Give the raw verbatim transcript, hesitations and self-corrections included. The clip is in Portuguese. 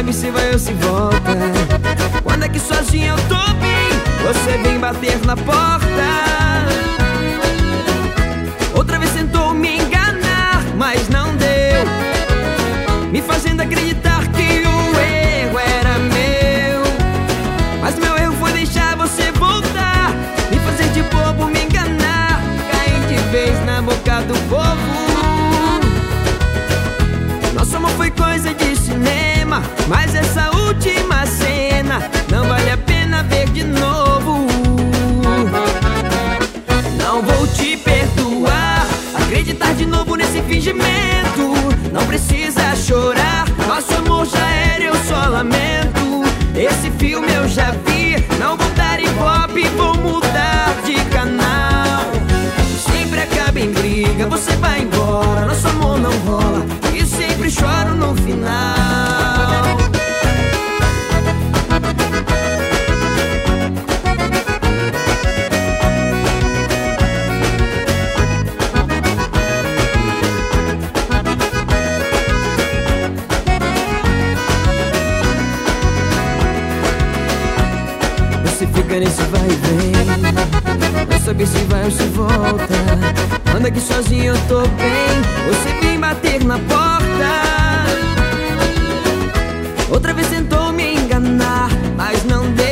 sabe se vai ou se volta. Quando é que sozinha eu tô bem, você vem bater na porta. Outra vez tentou me enganar, mas não deu, me fazendo acreditar que o erro era meu. Mas meu erro foi deixar você voltar, me fazer de bobo, me enganar, cair de vez na boca do povo. Nosso amor foi coisa de cinema, mas essa última cena não vale a pena ver de novo. Não vou te perdoar, acreditar de novo nesse fingimento. Não precisa chorar, nosso amor já era, eu só lamento. Esse filme eu já vi, não vou dar ibope, vou mudar de canal. Sempre acaba em briga, você vai embora, nosso amor não rola e sempre choro no final. Você fica nesse vai e vem, não sabe se vai ou se volta. Anda aqui sozinho, eu tô bem, você vem bater na porta. Outra vez tentou me enganar, mas não deu,